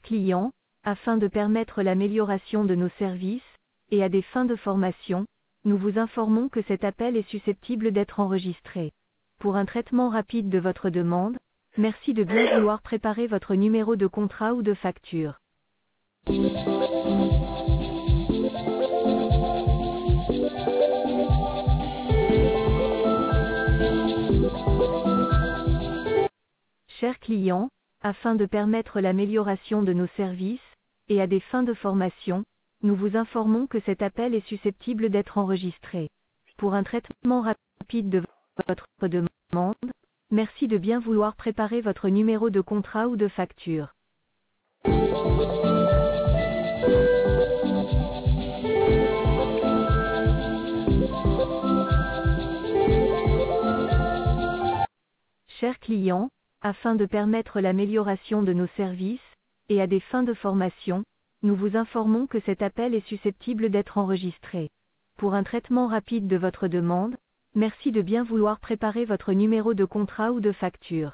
client, afin de permettre l'amélioration de nos services, et à des fins de formation, nous vous informons que cet appel est susceptible d'être enregistré. Pour un traitement rapide de votre demande, merci de bien vouloir préparer votre numéro de contrat ou de facture. Chers clients, afin de permettre l'amélioration de nos services, et à des fins de formation, nous vous informons que cet appel est susceptible d'être enregistré. Pour un traitement rapide de votre demande, merci de bien vouloir préparer votre numéro de contrat ou de facture. Chers clients, afin de permettre l'amélioration de nos services, et à des fins de formation, nous vous informons que cet appel est susceptible d'être enregistré. Pour un traitement rapide de votre demande, merci de bien vouloir préparer votre numéro de contrat ou de facture.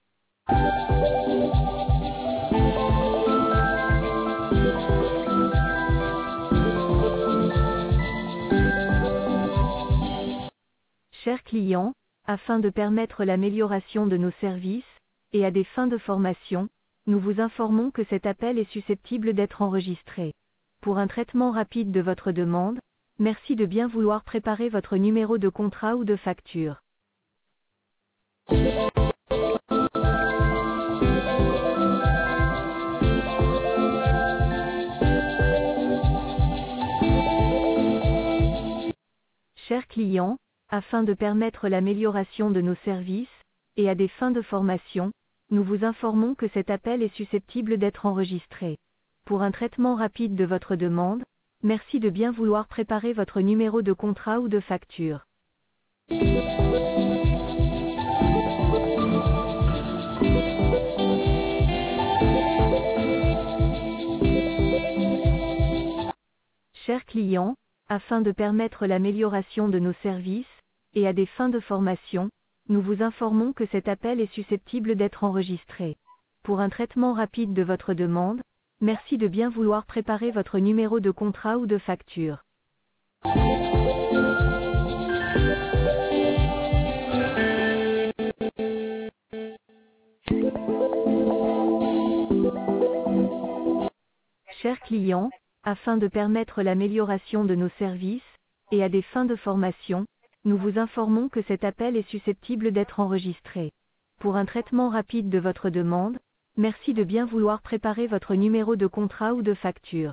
Chers clients, afin de permettre l'amélioration de nos services, et à des fins de formation, nous vous informons que cet appel est susceptible d'être enregistré. Pour un traitement rapide de votre demande, merci de bien vouloir préparer votre numéro de contrat ou de facture. Chers clients, afin de permettre l'amélioration de nos services, et à des fins de formation, nous vous informons que cet appel est susceptible d'être enregistré. Pour un traitement rapide de votre demande, merci de bien vouloir préparer votre numéro de contrat ou de facture. Chers clients, afin de permettre l'amélioration de nos services, et à des fins de formation, nous vous informons que cet appel est susceptible d'être enregistré. Pour un traitement rapide de votre demande, merci de bien vouloir préparer votre numéro de contrat ou de facture. Chers clients, afin de permettre l'amélioration de nos services, et à des fins de formation, nous vous informons que cet appel est susceptible d'être enregistré. Pour un traitement rapide de votre demande, merci de bien vouloir préparer votre numéro de contrat ou de facture.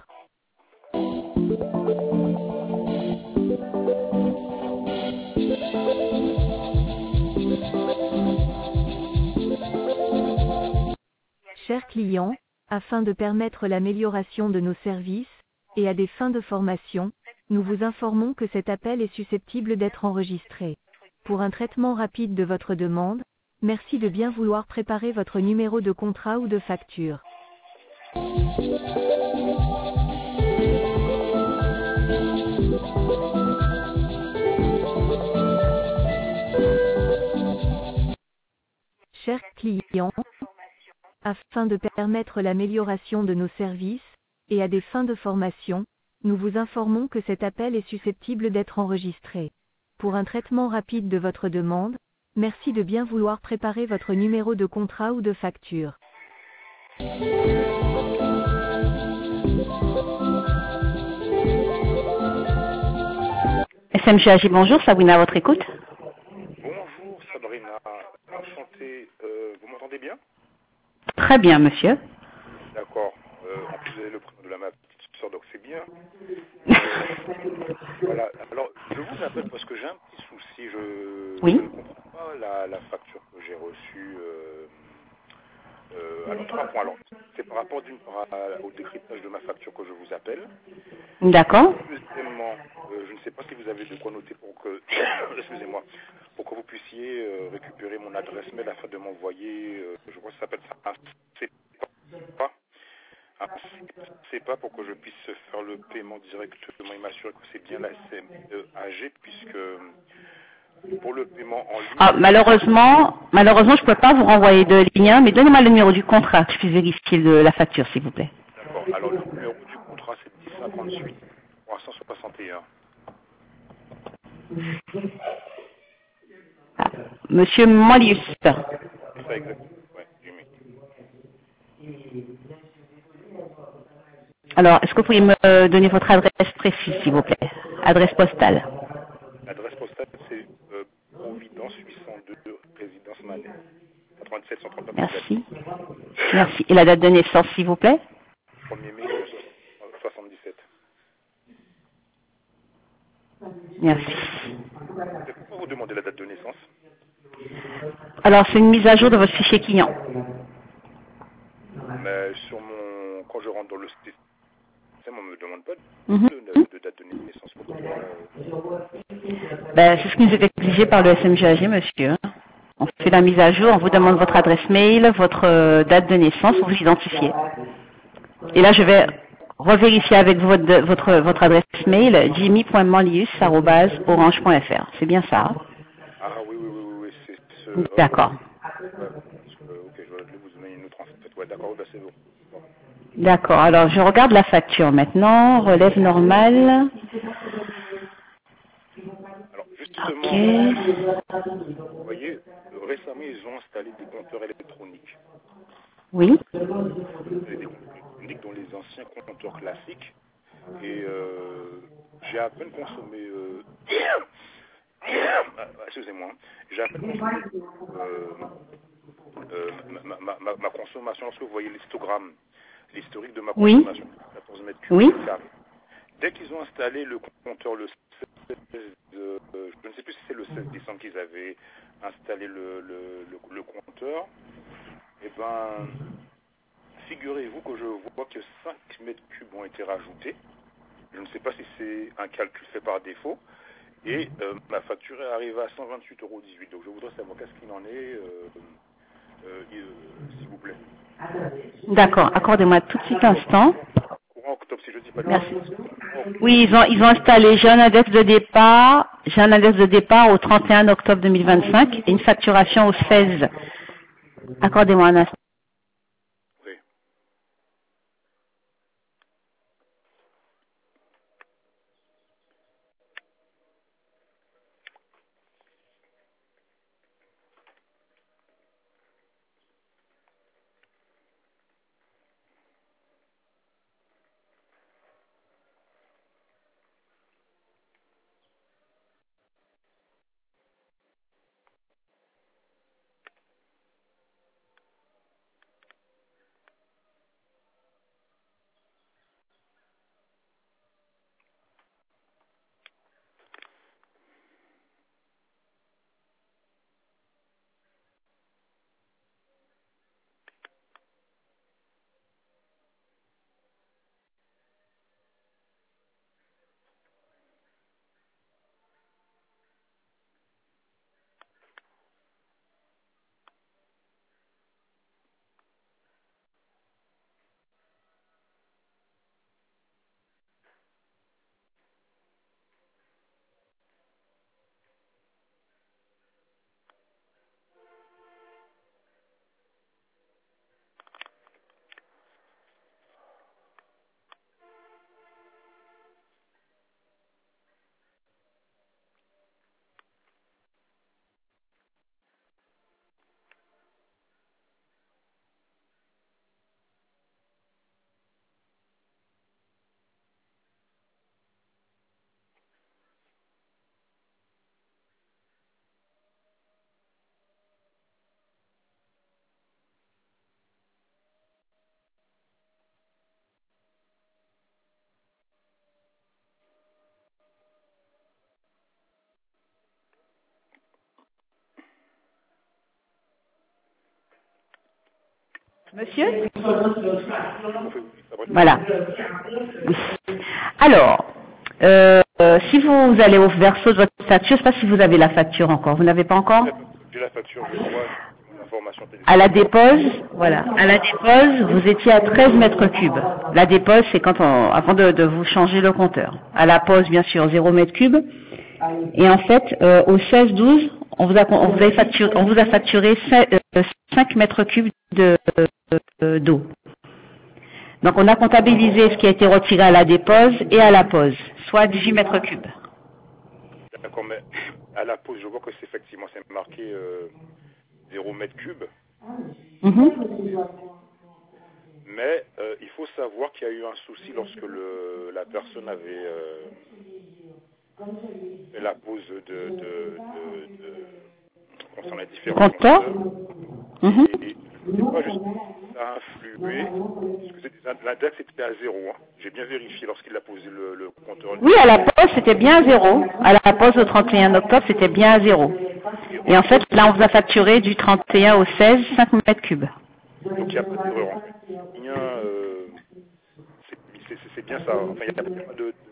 Chers clients, afin de permettre l'amélioration de nos services, et à des fins de formation, nous vous informons que cet appel est susceptible d'être enregistré. Pour un traitement rapide de votre demande, merci de bien vouloir préparer votre numéro de contrat ou de facture. Chers clients, afin de permettre l'amélioration de nos services, et à des fins de formation, nous vous informons que cet appel est susceptible d'être enregistré. Pour un traitement rapide de votre demande, merci de bien vouloir préparer votre numéro de contrat ou de facture. SMGAG, bonjour, Sabrina à votre écoute. Bonjour Sabrina, enchanté. Vous m'entendez bien? Très bien, monsieur. D'accord. En plus, vous avez le prénom de ma petite soeur, donc c'est bien. Voilà. Alors, je vous appelle parce que j'ai un petit souci. Oui. Je ne comprends pas la facture que j'ai reçue. Alors, 3 points. Alors, c'est par rapport d'une part au décryptage de ma facture que je vous appelle. D'accord. Deuxièmement, je ne sais pas si vous avez de quoi noter pour que, excusez-moi, pour que vous puissiez récupérer mon adresse mail afin de m'envoyer, je crois que ça s'appelle ça, un CEPA pour que je puisse faire le paiement directement et m'assurer que c'est bien la SMEAG puisque Pour le paiement en ligne, Ah, malheureusement, je ne peux pas vous renvoyer de lien, mais donnez-moi le numéro du contrat, que je puisse vérifier la facture, s'il vous plaît. d'accord. Alors le numéro du contrat c'est 1058 361. Ah, Monsieur Molius. C'est ça exactement. Ouais, Jimmy. Alors, est-ce que vous pourriez me donner votre adresse précise, s'il vous plaît? Adresse postale. L'adresse postale c'est Providence 802 Résidence Manet. 97 139 Merci. Merci. Et la date de naissance, s'il vous plaît? 1er mai 1977. Merci. Pourquoi vous demandez la date de naissance? Alors, c'est une mise à jour de votre fichier client. Mais quand je rentre dans le système, on ne me demande pas Mhm. de date de naissance. Pourquoi Ben, c'est ce qui nous est exigé par le SMGAG, monsieur. On fait la mise à jour, on vous demande votre adresse mail, votre date de naissance, vous vous identifiez. Et là, je vais revérifier avec vous votre adresse mail, jimmy.manlius@orange.fr. C'est bien ça? Ah oui, c'est ce... D'accord. ok, je vais vous donner une autre en fait. Ouais, d'accord, bah, c'est bon. D'accord. Alors, je regarde la facture maintenant. Relève normale. Alors, justement, Ok. vous voyez, récemment, ils ont installé des compteurs électroniques. Oui. Des compteurs électroniques dans les anciens compteurs classiques. Et j'ai à peine consommé... excusez-moi. J'ai à peine consommé ma consommation. Lorsque vous voyez l'histogramme, l'historique de ma Oui. consommation, 14 mètres cubes Oui. carrés. Dès qu'ils ont installé le compteur le 16, je ne sais plus si c'est le 16 décembre qu'ils avaient installé le compteur, et ben, figurez-vous que je vois que 5 mètres cubes ont été rajoutés. Je ne sais pas si c'est un calcul fait par défaut. Et ma facture est arrivée à 128,18 €. Donc je voudrais savoir qu'est-ce qu'il en est, s'il vous plaît. D'accord. Accordez-moi tout de suite un instant. Courant octobre, si je dis pas de Merci. bêtises. Oui, ils ont installé, j'ai un index de départ au 31 octobre 2025 et une facturation au 16. Accordez-moi un instant. Oui. Monsieur? Après, Voilà. Oui. Alors, si vous allez au verso de votre facture, je ne sais pas si vous avez la facture encore. Vous n'avez pas encore? j'ai la facture, je vois mon information À la téléphonique. dépose, voilà. À la dépose, vous étiez à 13 mètres cubes. La dépose, c'est avant de vous changer le compteur. À la pose, bien sûr, 0 mètre cube. Et en fait, au 16-12, on vous a facturé 5 mètres cubes d'eau. Donc on a comptabilisé ce qui a été retiré à la dépose et à la pose, soit 18 mètres cubes. D'accord, mais à la pause, je vois que c'est effectivement c'est marqué 0 mètre cube. Mais il faut savoir qu'il y a eu un souci lorsque la personne avait fait la pause concernant les différents compteurs. Et c'est pas juste ça a influé, parce que l'index était à 0. Hein. J'ai bien vérifié lorsqu'il a posé le compteur. Oui, à la pause, c'était bien à 0. À la pause au 31 octobre, c'était bien à 0. Et en fait, là, on vous a facturé du 31 au 16, 5 mètres cubes. Donc il n'y a pas d'erreur. C'est bien ça. Enfin, il n'y a pas de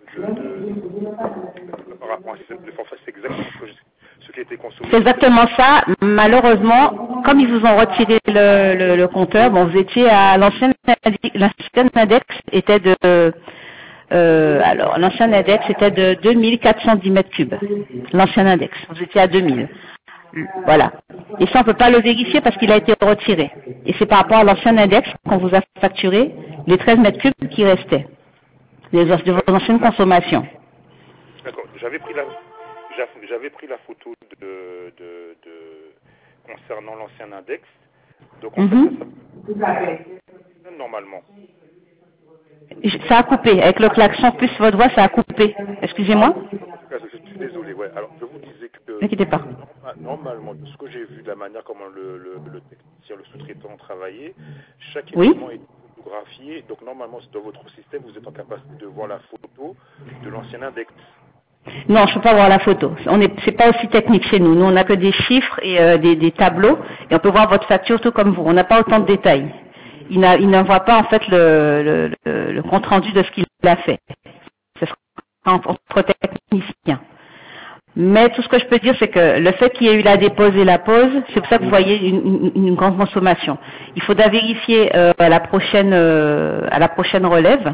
par rapport à un système de forfait, c'est exactement ce qui a été consommé. C'est exactement ça. Malheureusement, comme ils vous ont retiré le compteur, bon, vous étiez à l'ancienne index était de alors l'ancien index était de 2410 mètres cubes. L'ancien index, vous étiez à 2000. Voilà. Et ça, on peut pas le vérifier parce qu'il a été retiré. Et c'est par rapport à l'ancien index qu'on vous a facturé les 13 mètres cubes qui restaient de vos anciennes consommations. D'accord. J'avais pris la photo concernant l'ancien index. Donc en fait, ça normalement. Ça a coupé. Avec le klaxon plus votre voix, ça a coupé. Excusez-moi. Je suis désolé. Ouais. Alors je vous disais que n'inquiétez pas. Normalement, de ce que j'ai vu de la manière comment le technicien, le sous-traitant travaillait, chaque élément est photographié. Donc normalement, dans votre système, vous êtes en capacité de voir la photo de l'ancien index. Non, je ne peux pas voir la photo. C'est pas aussi technique chez nous. Nous, on n'a que des chiffres et des tableaux, et on peut voir votre facture tout comme vous. On n'a pas autant de détails. Il n'envoie pas en fait le compte rendu de ce qu'il a fait. Ce sera entre techniciens. Mais tout ce que je peux dire, c'est que le fait qu'il y ait eu la dépose et la pause, c'est pour ça que vous voyez une grande consommation. Il faudra vérifier à la prochaine relève.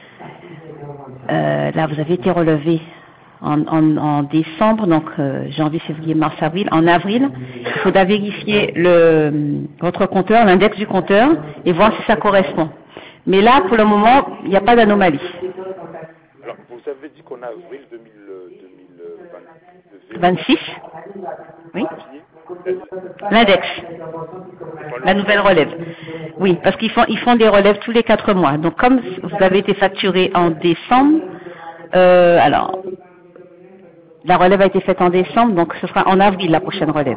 Là, vous avez été relevé en décembre, donc janvier, février, mars, avril. En avril, il faudra vérifier votre compteur, l'index du compteur, et voir si ça correspond. Mais là, pour le moment, il n'y a pas d'anomalie. Alors, vous avez dit qu'en avril 26. Oui. L'index. La nouvelle relève. Oui, parce qu'ils font des relèves tous les 4 mois. Donc, comme vous avez été facturé en décembre, alors, la relève a été faite en décembre, donc ce sera en avril la prochaine relève.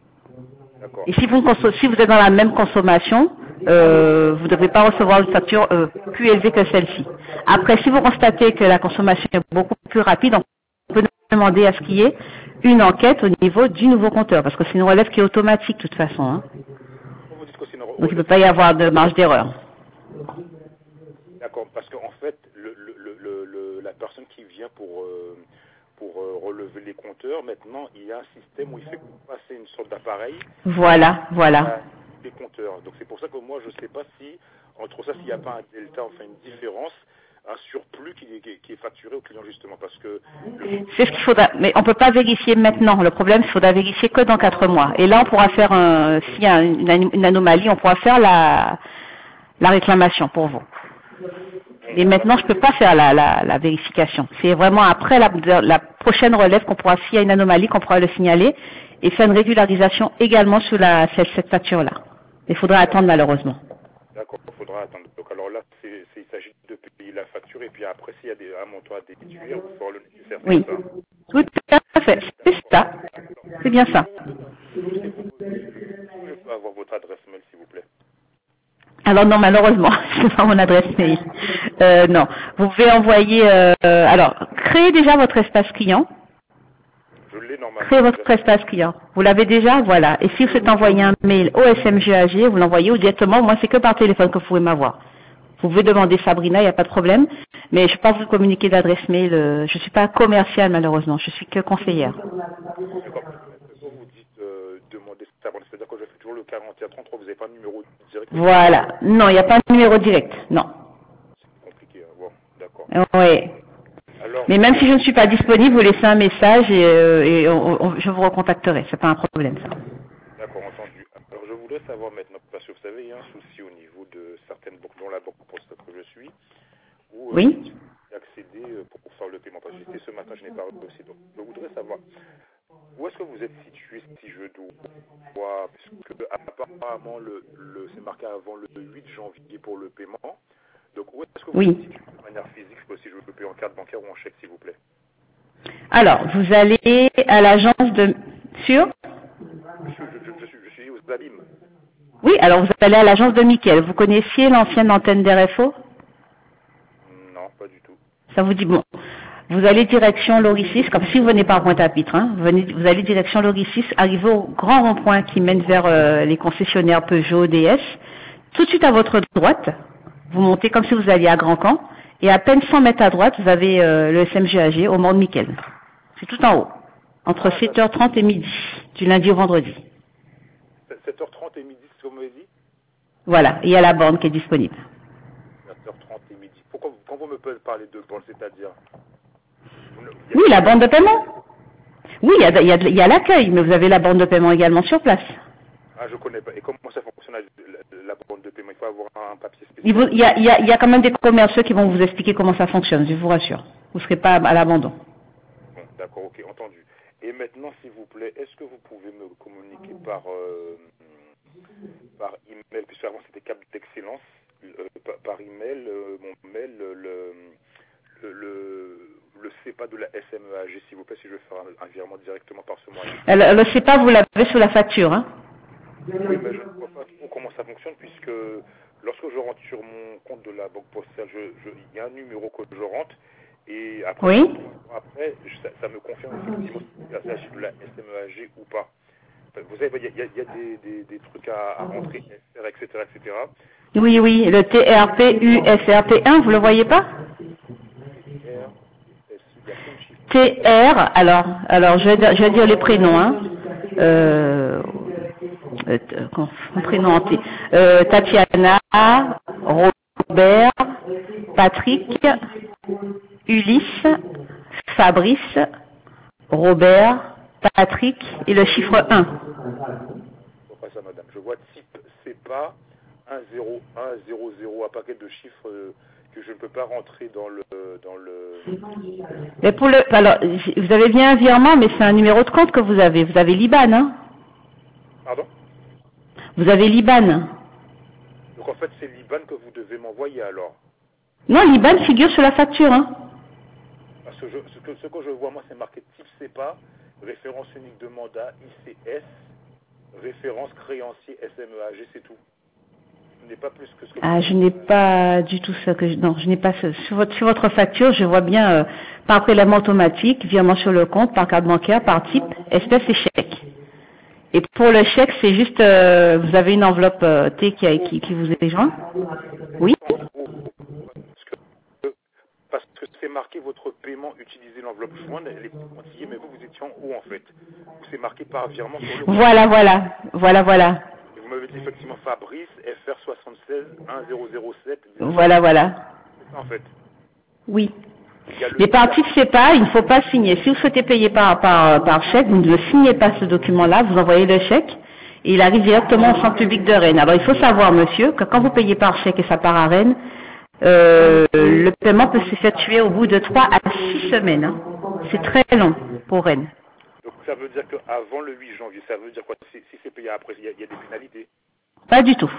Et si vous êtes dans la même consommation, vous ne devrez pas recevoir une facture plus élevée que celle-ci. Après, si vous constatez que la consommation est beaucoup plus rapide, on peut demander à ce qu'il y ait une enquête au niveau du nouveau compteur, parce que c'est une relève qui est automatique de toute façon. Hein. Donc il ne peut pas y avoir de marge d'erreur. D'accord, parce qu'en fait, la personne qui vient pour relever les compteurs, maintenant, il y a un système où il fait passer une sorte d'appareil. Voilà. Les compteurs. Donc c'est pour ça que moi, je ne sais pas si, entre ça, s'il n'y a pas un delta, enfin une différence, un surplus qui est facturé au client justement, parce que... C'est ce qu'il faudra, mais on ne peut pas vérifier maintenant. Le problème, il faudra vérifier que dans 4 mois. Et là, on pourra faire, s'il y a une anomalie, on pourra faire la réclamation pour vous. Et maintenant, je ne peux pas faire la vérification. C'est vraiment après la prochaine relève qu'on pourra, s'il y a une anomalie, qu'on pourra le signaler et faire une régularisation également sur cette facture-là. Il faudra attendre malheureusement. D'accord, il faudra attendre. Donc alors là, il s'agit de payer la facture et puis après, s'il y a un montant à déduire, vous ferez le nécessaire. Oui, tout à fait. C'est ça. C'est bien ça. Je peux avoir votre adresse mail, s'il vous plaît. Alors non, malheureusement, c'est pas mon adresse mail. Non, vous pouvez envoyer. Alors, créez déjà votre espace client. Je l'ai normalement. Créez votre espace client. Vous l'avez déjà, voilà. Et si vous faites envoyer un mail au SMGAG, vous l'envoyez ou directement. Moi, c'est que par téléphone que vous pouvez m'avoir. Vous pouvez demander Sabrina, il n'y a pas de problème. Mais je ne peux pas vous communiquer d'adresse mail. Je ne suis pas commerciale malheureusement. Je suis que conseillère. D'accord. Vous dites demander Sabrina, c'est-à-dire que je fais toujours le 4133. Vous n'avez pas de numéro direct. Voilà. Non, il n'y a pas de numéro direct. Non. C'est compliqué. Bon, d'accord. Oui. Alors, Mais même si je ne suis pas disponible, vous laissez un message et je vous recontacterai. C'est pas un problème, ça. d'accord, entendu. Alors, je voudrais savoir maintenant, parce que vous savez, il y a un souci au niveau de certaines banques, dont la banque postale que je suis, où Oui. accéder pour faire le paiement. Parce que j'étais ce matin, je n'ai pas réussi. Donc, je voudrais savoir où est-ce que vous êtes situé si je dois, puisque apparemment c'est marqué avant le 8 janvier pour le paiement. Donc, où est-ce que vous êtes Oui. situé de manière physique, si je veux payer en carte bancaire ou en chèque, s'il vous plaît? Alors, vous allez à l'agence de... Sûr? Je suis aux Abîmes. Oui, alors vous allez à l'agence de Mickel. Vous connaissiez l'ancienne antenne d'RFO? Non, pas du tout. Ça vous dit bon. Vous allez direction Loricis, comme si vous venez par Pointe-à-Pitre, hein. Vous allez direction Loricis, arrivez au grand rond-point qui mène vers les concessionnaires Peugeot, DS. Tout de suite à votre droite, vous montez comme si vous alliez à Grand Camp, et à peine 100 mètres à droite, vous avez le SMGAG au Mont de Mickel. C'est tout en haut, entre 7h30 et midi, du lundi au vendredi. 7h30 et midi, c'est ce que vous m'avez dit? Voilà, et il y a la borne qui est disponible. 7h30 et midi. Pourquoi, quand vous me parlez de borne, c'est-à-dire? Oui, la borne de paiement. Oui, il y a l'accueil, mais vous avez la borne de paiement également sur place. Ah, je connais pas. Et comment ça fonctionne la borne de paiement? Il faut avoir un papier Il spécial. y a quand même des commerciaux qui vont vous expliquer comment ça fonctionne, je vous rassure. Vous ne serez pas à l'abandon. Bon, d'accord, ok, entendu. Et maintenant, s'il vous plaît, est-ce que vous pouvez me communiquer par email, puisque avant c'était Cap d'Excellence, par email, mon mail, le CEPA de la SMEAG, s'il vous plaît, si je veux faire un virement directement par ce moyen. Le CEPA, vous l'avez sur la facture, hein? Oui, mais je ne vois pas trop comment ça fonctionne, puisque lorsque je rentre sur mon compte de la banque postale, il y a un numéro que je rentre, et après, Oui. après ça me confirme effectivement s'il s'agit de la SMEAG ou pas. Vous savez, il y a des trucs à rentrer, FR, etc., etc. Oui, oui, le TRP USRP1, vous le voyez pas? TR, il y a plein de chiffres. TR, alors je vais dire les prénoms, hein. Mon prénom entier. Tatiana, Robert, Patrick, Ulysse, Fabrice, Robert, Patrick et le chiffre 1. Je vois pas ça, madame. Je vois type CEPA 10100, un paquet de chiffres que je ne peux pas rentrer dans le. Mais alors, vous avez bien un virement, mais c'est un numéro de compte que vous avez. Vous avez l'IBAN, hein? Pardon? Vous avez l'IBAN. Donc en fait, c'est l'IBAN que vous devez m'envoyer alors. Non, l'IBAN figure sur la facture, hein? Parce que ce que je vois, moi, c'est marqué type CEPA, référence unique de mandat, ICS, référence créancier SMEAG, c'est tout. Ce n'est pas plus que ce que Ah, je n'ai pas du tout ça non, je n'ai pas ça. Sur votre facture, je vois bien par prélèvement automatique, virement sur le compte, par carte bancaire, par type, espèce et chèque. Et pour le chèque, c'est juste, vous avez une enveloppe T qui vous est jointe. Oui. Parce que c'est marqué votre paiement, utilisez l'enveloppe jointe, les quantités, mais vous étiez en haut en fait. C'est marqué par virement sur le compte. Voilà. Et vous m'avez dit effectivement Fabrice, FR 76 1007. Voilà. C'est ça en fait. Oui. Les parties c'est pas, il ne faut pas signer. Si vous souhaitez payer par chèque, vous ne signez pas ce document-là, vous envoyez le chèque et il arrive directement au centre public de Rennes. Alors il faut savoir, monsieur, que quand vous payez par chèque et ça part à Rennes, le paiement peut s'effectuer au bout de 3 à 6 semaines. Hein. C'est très long pour Rennes. Donc ça veut dire qu'avant le 8 janvier, ça veut dire quoi? Si c'est payé après, il y a des pénalités? Pas du tout.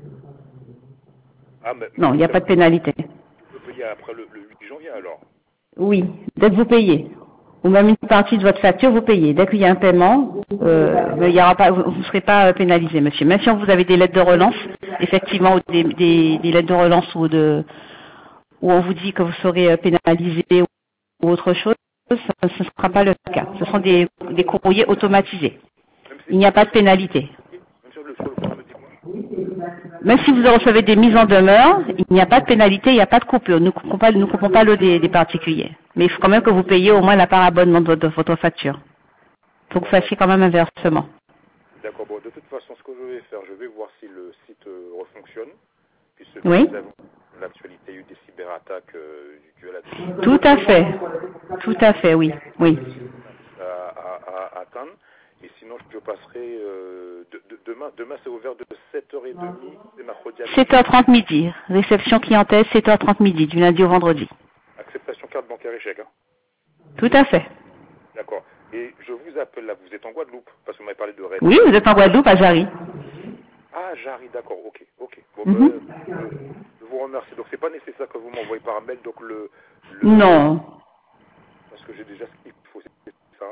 Ah, mais Non, il n'y a pas de pénalité. Vous pouvez payer après le 8 janvier alors? Oui, dès que vous payez. Ou même une partie de votre facture, vous payez. Dès qu'il y a un paiement, il y aura pas, vous ne serez pas pénalisé, monsieur. Même si vous avez des lettres de relance, effectivement, ou des lettres de relance où on vous dit que vous serez pénalisé ou autre chose, ce ne sera pas le cas. Ce sont des courriers automatisés. Il n'y a pas de pénalité. Même sur le compte, me dit quoi? Même si vous recevez des mises en demeure, il n'y a pas de pénalité, il n'y a pas de coupure. Nous ne coupons pas l'eau des particuliers. Mais il faut quand même que vous payiez au moins la part abonnement de votre facture. Il faut que vous fassiez quand même un versement. D'accord, bon, de toute façon, ce que je vais faire, je vais voir si le site refonctionne. Puisque Oui. l'actualité, il y a eu des cyberattaques dues à la Tout à fait, oui, oui. à atteindre. Et sinon, je passerai demain. Demain, c'est ouvert de 7h30 et mercredi à 7h30 midi. Réception clientèle, 7h30 midi, du lundi au vendredi. Acceptation carte bancaire et chèque. Hein. Tout à fait. D'accord. Et je vous appelle là, vous êtes en Guadeloupe, parce que vous m'avez parlé de Rennes. Oui, vous êtes en Guadeloupe, à Jarry. Ah, Jarry, d'accord, ok. Bon, je vous remercie. Donc, c'est pas nécessaire que vous m'envoyez par mail, donc le... Non. Parce que j'ai déjà ce qu'il faut, c'est ça.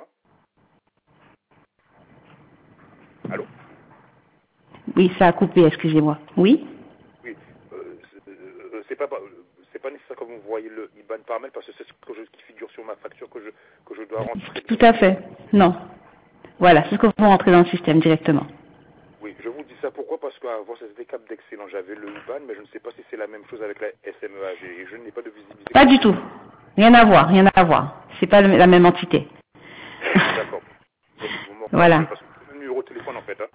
Allô? Oui, ça a coupé, excusez-moi. Oui? Oui, c'est pas nécessaire que vous m'envoyez le IBAN par mail, parce que c'est ce qui figure sur ma facture que je dois rentrer. Tout à fait. Non. Voilà, c'est ce que vous rentrez dans le système directement. Oui, je vous dis ça pourquoi? Parce qu'avant c'était Cap d'Excellence, j'avais le IBAN, mais je ne sais pas si c'est la même chose avec la SMEAG, et je n'ai pas de visibilité. Pas du tout. Rien à voir, rien à voir. C'est pas la même entité. D'accord. Voilà. Parce que c'est le numéro de téléphone en fait. Hein.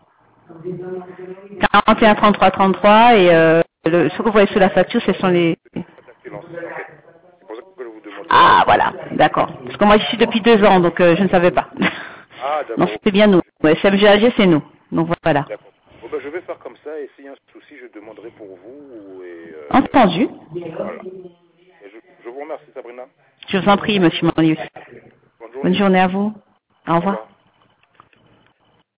41 33 33 et ce que vous voyez sur la facture, ce sont les... Excellence, en fait. C'est pour ça que je vous demande. Ah, voilà, d'accord. Parce que moi, j'y suis depuis 2 ans, donc je ne savais pas. Ah, d'accord. Non, c'est bien nous. SMGAG, c'est nous. Donc voilà. D'accord. Bon, ben, je vais faire comme ça, et s'il y a un souci, je demanderai pour vous. Et, Entendu. Voilà. Et je vous remercie, Sabrina. Je vous en prie, monsieur Marius. Bonne journée. Bonne journée à vous. Au revoir.